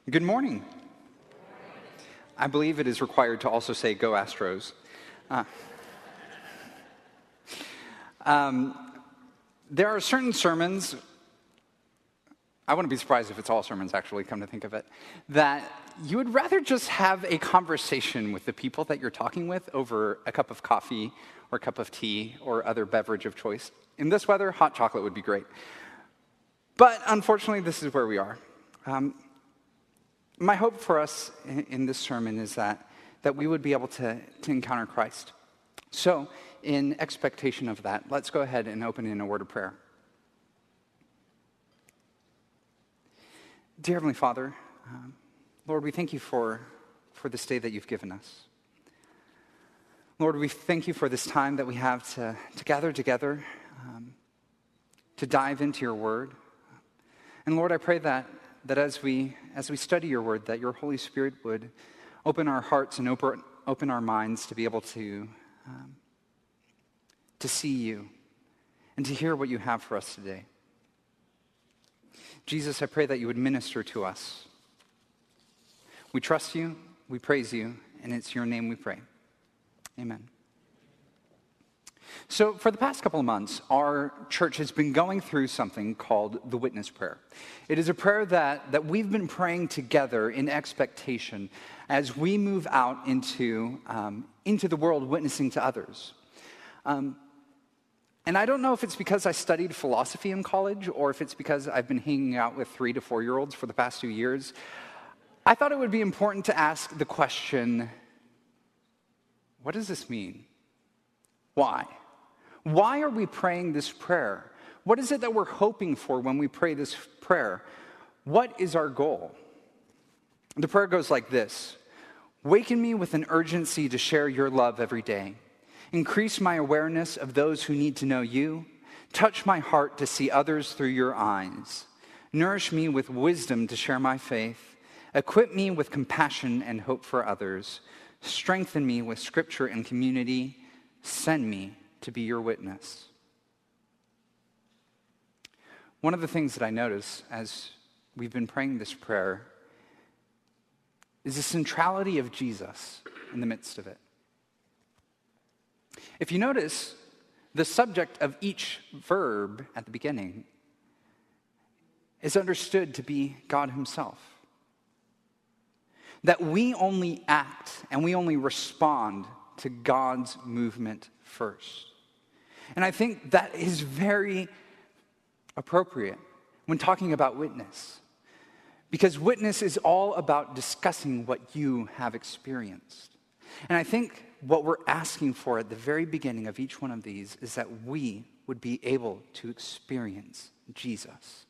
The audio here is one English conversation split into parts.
Good morning. I believe it is required to also say "Go Astros." There are certain sermons, I wouldn't be surprised if it's all sermons actually, come to think of it, that you would rather just have a conversation with the people that you're talking with over a cup of coffee or a cup of tea or other beverage of choice. In this weather, hot chocolate would be great. But unfortunately, this is where we are. My hope for us in this sermon is that we would be able to encounter Christ. So, in expectation of that, let's go ahead and open in a word of prayer. Dear Heavenly Father, Lord, we thank you for this day that you've given us. Lord, we thank you for this time that we have to gather together, to dive into your word. And Lord, I pray that as we study your word, that your Holy Spirit would open our hearts and open our minds to be able to see you and to hear what you have for us today. Jesus, I pray that you would minister to us. We trust you, we praise you, and it's your name we pray. Amen. So for the past couple of months, our church has been going through something called the Witness Prayer. It is a prayer that we've been praying together in expectation as we move out into the world witnessing to others. And I don't know if it's because I studied philosophy in college or if it's because I've been hanging out with 3 to 4 year olds for the past 2 years. I thought it would be important to ask the question, what does this mean? Why? Why are we praying this prayer? What is it that we're hoping for when we pray this prayer? What is our goal? The prayer goes like this: waken me with an urgency to share your love every day. Increase my awareness of those who need to know you. Touch my heart to see others through your eyes. Nourish me with wisdom to share my faith. Equip me with compassion and hope for others. Strengthen me with scripture and community. Send me to be your witness. One of the things that I notice as we've been praying this prayer is the centrality of Jesus in the midst of it. If you notice, the subject of each verb at the beginning is understood to be God himself. That we only act and we only respond to God's movement first. And I think that is very appropriate when talking about witness. Because witness is all about discussing what you have experienced. And I think what we're asking for at the very beginning of each one of these is that we would be able to experience Jesus.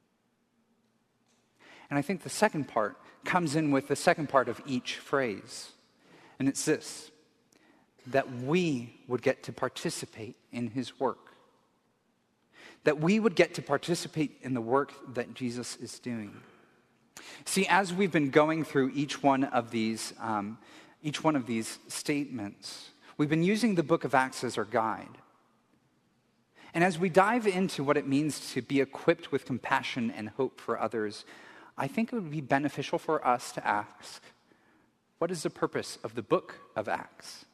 And I think the second part comes in with the second part of each phrase. And it's this: that we would get to participate in his work. That we would get to participate in the work that Jesus is doing. See, as we've been going through each one of these statements, we've been using the book of Acts as our guide. And as we dive into what it means to be equipped with compassion and hope for others, I think it would be beneficial for us to ask, what is the purpose of the book of Acts?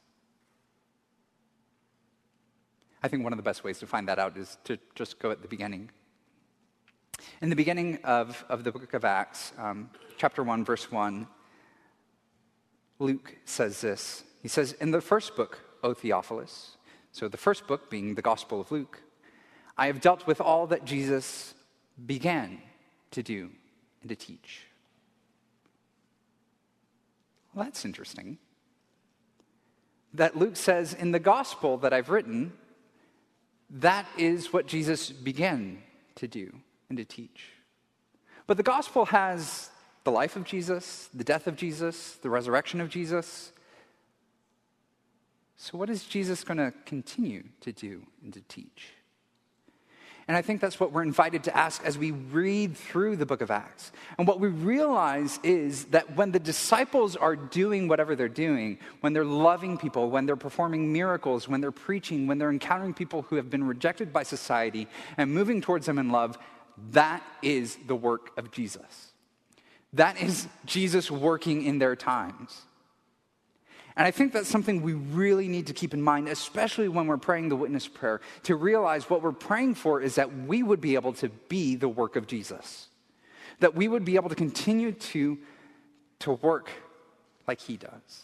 I think one of the best ways to find that out is to just go at the beginning. In the beginning of the book of Acts, chapter 1, verse 1, Luke says this. He says, in the first book, O Theophilus, so the first book being the Gospel of Luke, I have dealt with all that Jesus began to do and to teach. Well, that's interesting. That Luke says, in the gospel that I've written, that is what Jesus began to do and to teach. But the gospel has the life of Jesus, the death of Jesus, the resurrection of Jesus. So what is Jesus going to continue to do and to teach? And I think that's what we're invited to ask as we read through the book of Acts. And what we realize is that when the disciples are doing whatever they're doing, when they're loving people, when they're performing miracles, when they're preaching, when they're encountering people who have been rejected by society and moving towards them in love, that is the work of Jesus. That is Jesus working in their times. And I think that's something we really need to keep in mind, especially when we're praying the witness prayer, to realize what we're praying for is that we would be able to be the work of Jesus, that we would be able to continue to work like he does.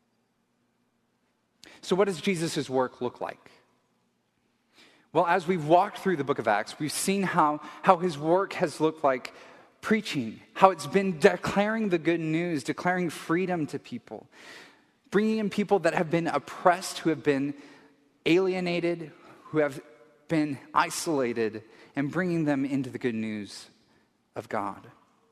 So what does Jesus' work look like? Well, as we've walked through the book of Acts, we've seen how his work has looked like preaching, how it's been declaring the good news, declaring freedom to people, bringing in people that have been oppressed, who have been alienated, who have been isolated, and bringing them into the good news of God.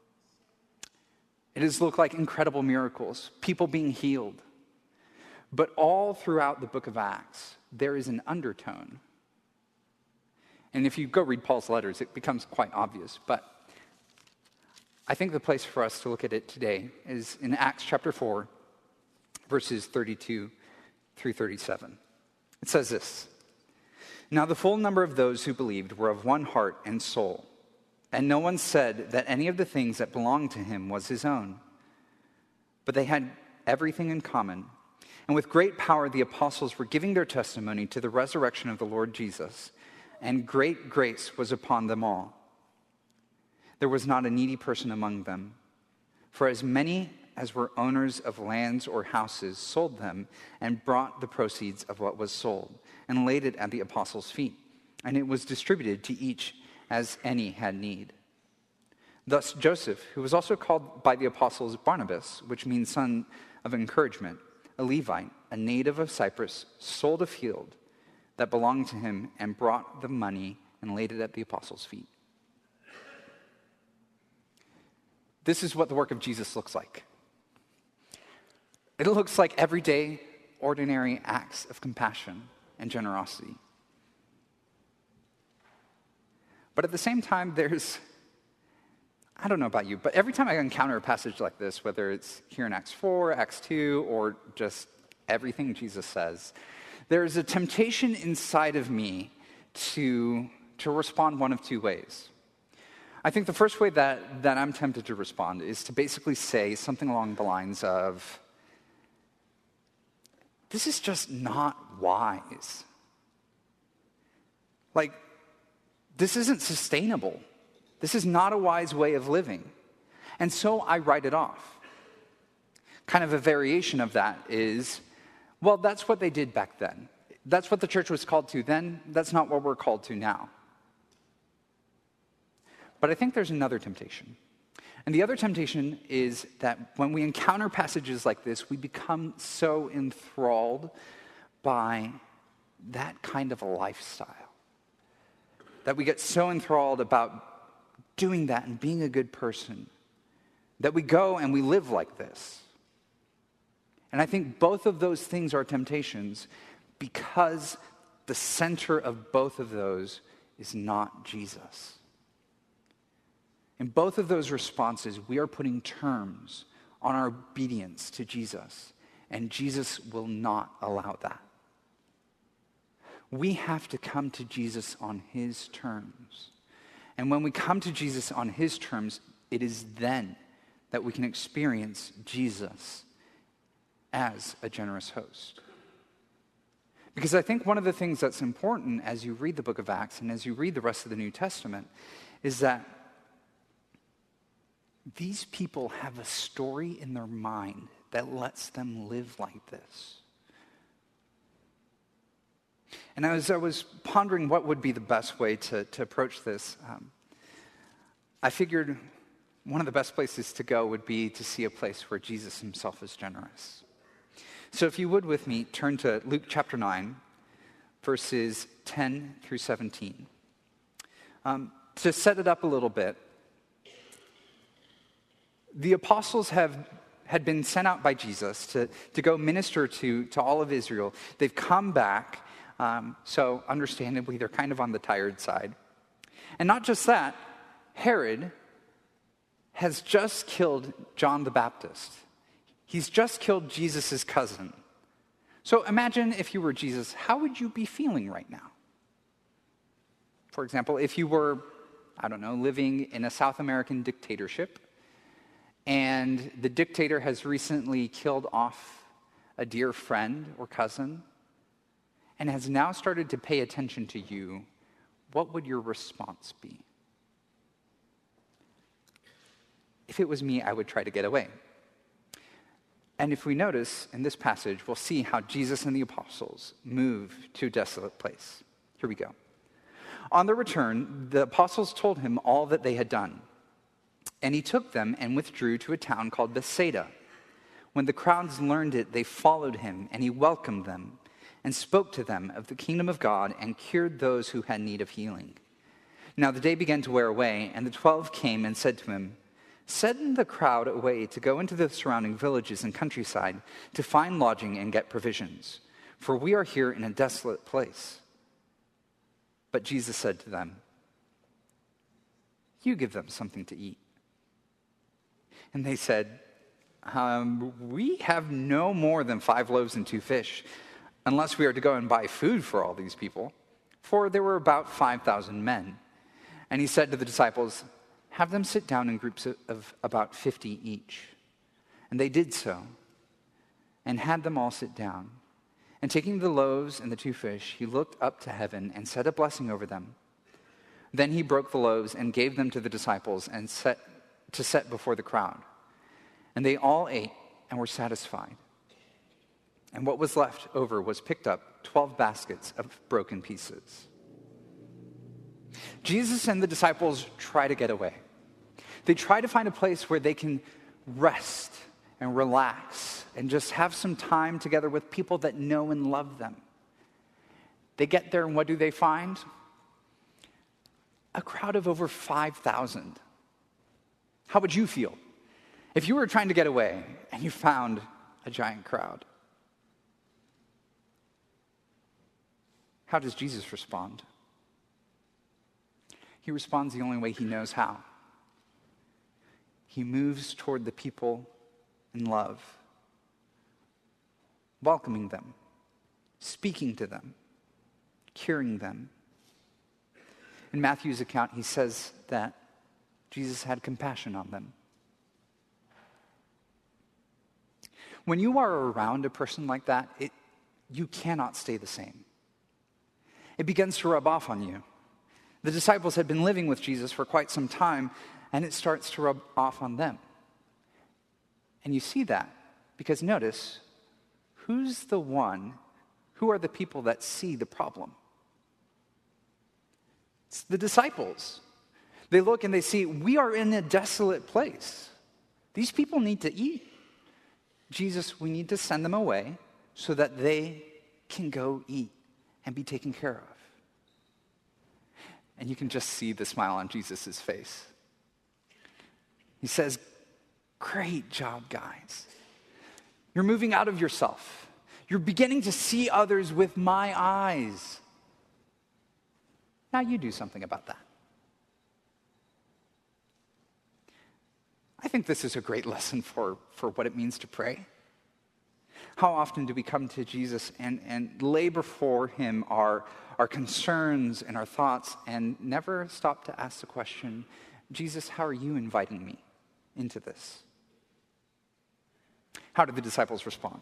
It has looked like incredible miracles, people being healed. But all throughout the book of Acts, there is an undertone. And if you go read Paul's letters, it becomes quite obvious. But I think the place for us to look at it today is in Acts chapter 4, verses 32 through 37. It says this: "Now the full number of those who believed were of one heart and soul, and no one said that any of the things that belonged to him was his own, but they had everything in common. And with great power the apostles were giving their testimony to the resurrection of the Lord Jesus, and great grace was upon them all. There was not a needy person among them, for as many as were owners of lands or houses sold them and brought the proceeds of what was sold and laid it at the apostles' feet, and it was distributed to each as any had need. Thus Joseph, who was also called by the apostles Barnabas, which means son of encouragement, a Levite, a native of Cyprus, sold a field that belonged to him and brought the money and laid it at the apostles' feet." This is what the work of Jesus looks like. It looks like everyday, ordinary acts of compassion and generosity. But at the same time, I don't know about you, but every time I encounter a passage like this, whether it's here in Acts 4, Acts 2, or just everything Jesus says, there is a temptation inside of me to respond one of two ways. I think the first way that I'm tempted to respond is to basically say something along the lines of, this is just not wise. Like, this isn't sustainable. This is not a wise way of living. And so I write it off. Kind of a variation of that is, well, that's what they did back then. That's what the church was called to then. That's not what we're called to now. But I think there's another temptation. And the other temptation is that when we encounter passages like this, we become so enthralled by that kind of a lifestyle. That we get so enthralled about doing that and being a good person that we go and we live like this. And I think both of those things are temptations because the center of both of those is not Jesus. In both of those responses, we are putting terms on our obedience to Jesus, and Jesus will not allow that. We have to come to Jesus on his terms. And when we come to Jesus on his terms, it is then that we can experience Jesus as a generous host. Because I think one of the things that's important as you read the book of Acts and as you read the rest of the New Testament is that these people have a story in their mind that lets them live like this. And as I was pondering what would be the best way to approach this, I figured one of the best places to go would be to see a place where Jesus himself is generous. So if you would with me, turn to Luke chapter 9, verses 10 through 17. To set it up a little bit, the apostles had been sent out by Jesus to go minister to all of Israel. They've come back, so understandably they're kind of on the tired side. And not just that, Herod has just killed John the Baptist. He's just killed Jesus' cousin. So imagine if you were Jesus, how would you be feeling right now? For example, if you were, living in a South American dictatorship, and the dictator has recently killed off a dear friend or cousin, and has now started to pay attention to you, what would your response be? If it was me, I would try to get away. And if we notice in this passage, we'll see how Jesus and the apostles move to a desolate place. Here we go. On their return, the apostles told him all that they had done. And he took them and withdrew to a town called Bethsaida. When the crowds learned it, they followed him, and he welcomed them and spoke to them of the kingdom of God and cured those who had need of healing. Now the day began to wear away, and the 12 came and said to him, "Send the crowd away to go into the surrounding villages and countryside to find lodging and get provisions, for we are here in a desolate place." But Jesus said to them, "You give them something to eat." And they said, "We have no more than 5 loaves and 2 fish, unless we are to go and buy food for all these people." For there were about 5,000 men. And he said to the disciples, "Have them sit down in groups of about 50 each." And they did so, and had them all sit down. And taking the loaves and the 2 fish, he looked up to heaven and said a blessing over them. Then he broke the loaves and gave them to the disciples and set before the crowd. And they all ate and were satisfied. And what was left over was picked up 12 baskets of broken pieces. Jesus and the disciples try to get away. They try to find a place where they can rest and relax and just have some time together with people that know and love them. They get there, and what do they find? A crowd of over 5,000. How would you feel if you were trying to get away and you found a giant crowd? How does Jesus respond? He responds the only way he knows how. He moves toward the people in love, welcoming them, speaking to them, curing them. In Matthew's account, he says that Jesus had compassion on them. When you are around a person like that, you cannot stay the same. It begins to rub off on you. The disciples had been living with Jesus for quite some time, and it starts to rub off on them. And you see that because notice, who are the people that see the problem? It's the disciples. They look and they see, we are in a desolate place. These people need to eat. Jesus, we need to send them away so that they can go eat and be taken care of. And you can just see the smile on Jesus' face. He says, "Great job, guys. You're moving out of yourself. You're beginning to see others with my eyes. Now you do something about that." I think this is a great lesson for what it means to pray. How often do we come to Jesus and lay before him our concerns and our thoughts and never stop to ask the question, Jesus, how are you inviting me into this? How did the disciples respond?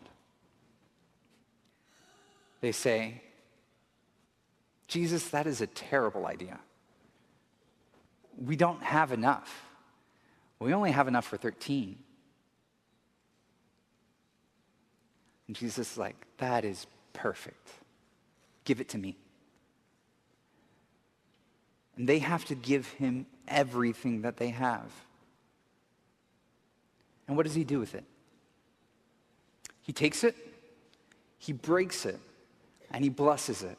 They say, Jesus, that is a terrible idea. We don't have enough. We only have enough for 13. And Jesus is like, that is perfect. Give it to me. And they have to give him everything that they have. And what does he do with it? He takes it, he breaks it, and he blesses it.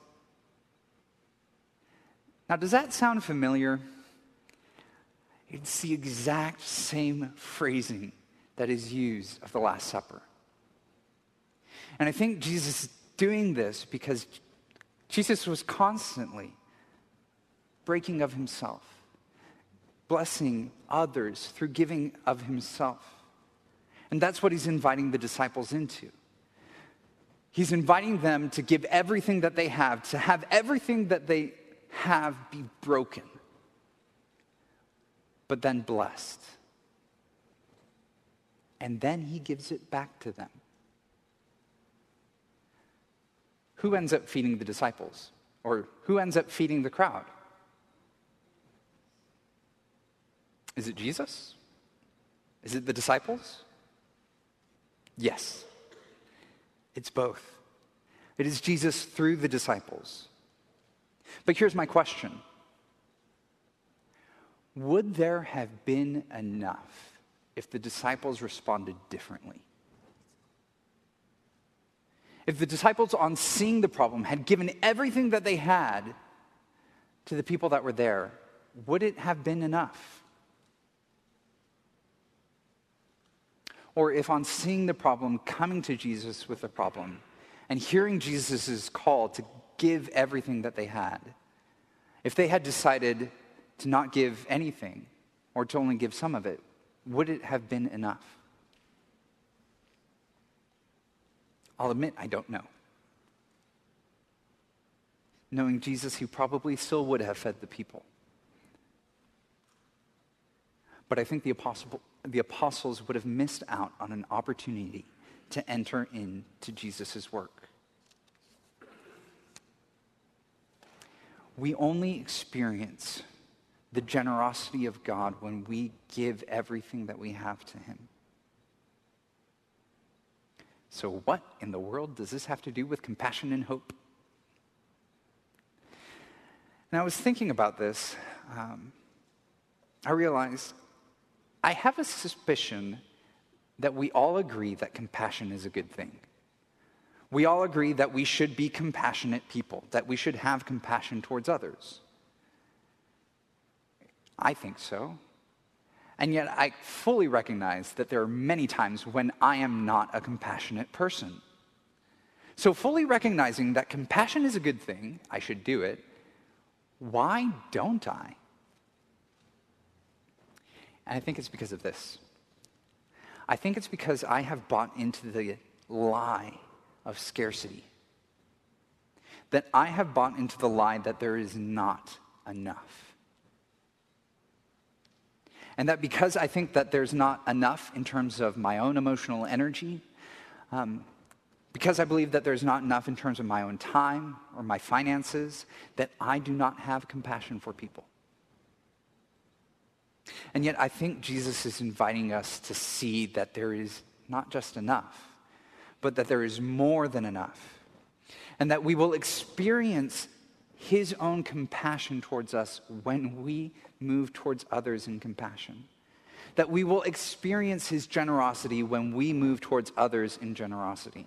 Now, does that sound familiar? It's the exact same phrasing that is used of the Last Supper. And I think Jesus is doing this because Jesus was constantly breaking of himself, blessing others through giving of himself. And that's what he's inviting the disciples into. He's inviting them to give everything that they have, to have everything that they have be broken, but then blessed. and then he gives it back to them. Who ends up feeding the disciples? Or who ends up feeding the crowd? Is it Jesus? Is it the disciples? Yes. It's both. It is Jesus through the disciples. But here's my question. Would there have been enough if the disciples responded differently? If the disciples, on seeing the problem, had given everything that they had to the people that were there, would it have been enough? Or if on seeing the problem, coming to Jesus with the problem, and hearing Jesus' call to give everything that they had, if they had decided to not give anything, or to only give some of it, would it have been enough? I'll admit I don't know. Knowing Jesus, he probably still would have fed the people. But I think the apostles would have missed out on an opportunity to enter into Jesus' work. We only experience the generosity of God when we give everything that we have to him. So what in the world does this have to do with compassion and hope? And I was thinking about this. I realized I have a suspicion that we all agree that compassion is a good thing. We all agree that we should be compassionate people, that we should have compassion towards others. I think so. And yet I fully recognize that there are many times when I am not a compassionate person. So fully recognizing that compassion is a good thing, I should do it, why don't I? And I think it's because of this. I think it's because I have bought into the lie of scarcity. That I have bought into the lie that there is not enough. And that because I think that there's not enough in terms of my own emotional energy, because I believe that there's not enough in terms of my own time or my finances, that I do not have compassion for people. And yet I think Jesus is inviting us to see that there is not just enough, but that there is more than enough. And that we will experience his own compassion towards us when we move towards others in compassion. That we will experience his generosity when we move towards others in generosity.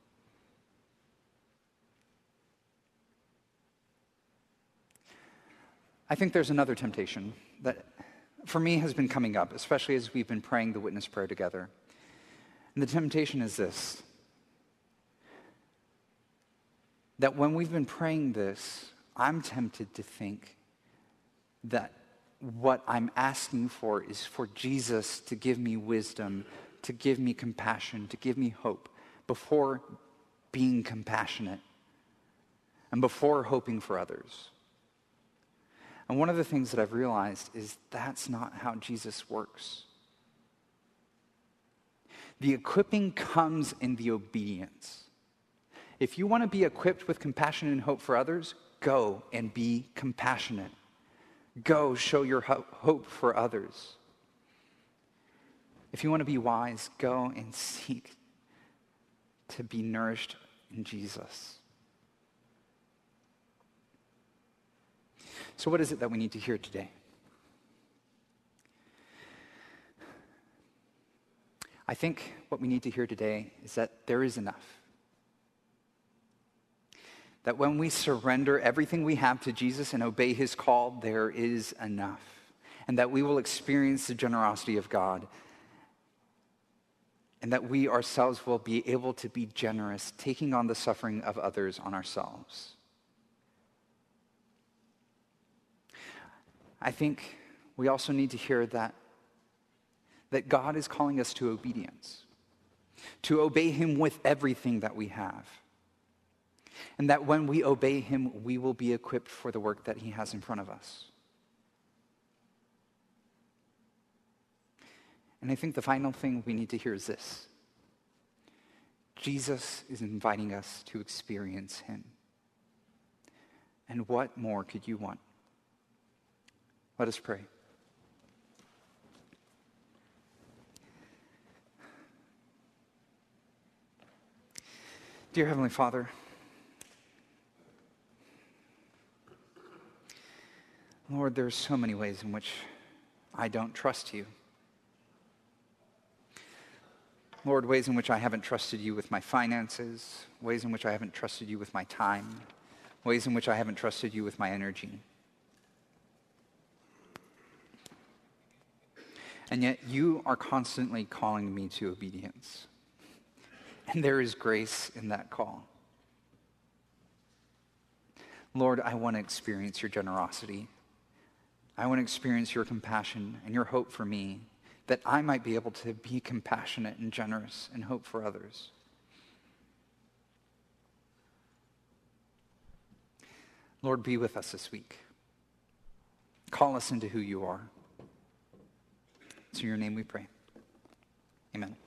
I think there's another temptation that for me has been coming up, especially as we've been praying the witness prayer together. And the temptation is this: that when we've been praying this, I'm tempted to think that what I'm asking for is for Jesus to give me wisdom, to give me compassion, to give me hope before being compassionate and before hoping for others. And one of the things that I've realized is that's not how Jesus works. The equipping comes in the obedience. If you want to be equipped with compassion and hope for others, go and be compassionate. Go show your hope for others. If you want to be wise, go and seek to be nourished in Jesus. So what is it that we need to hear today? I think what we need to hear today is that there is enough. That when we surrender everything we have to Jesus and obey his call, there is enough. And that we will experience the generosity of God. And that we ourselves will be able to be generous, taking on the suffering of others on ourselves. I think we also need to hear that God is calling us to obedience, to obey him with everything that we have. And that when we obey him, we will be equipped for the work that he has in front of us. And I think the final thing we need to hear is this: Jesus is inviting us to experience him. And what more could you want? Let us pray. Dear Heavenly Father, Lord, there are so many ways in which I don't trust you. Lord, ways in which I haven't trusted you with my finances, ways in which I haven't trusted you with my time, ways in which I haven't trusted you with my energy. And yet you are constantly calling me to obedience. And there is grace in that call. Lord, I want to experience your generosity. I want to experience your compassion and your hope for me, that I might be able to be compassionate and generous and hope for others. Lord, be with us this week. Call us into who you are. It's in your name we pray. Amen.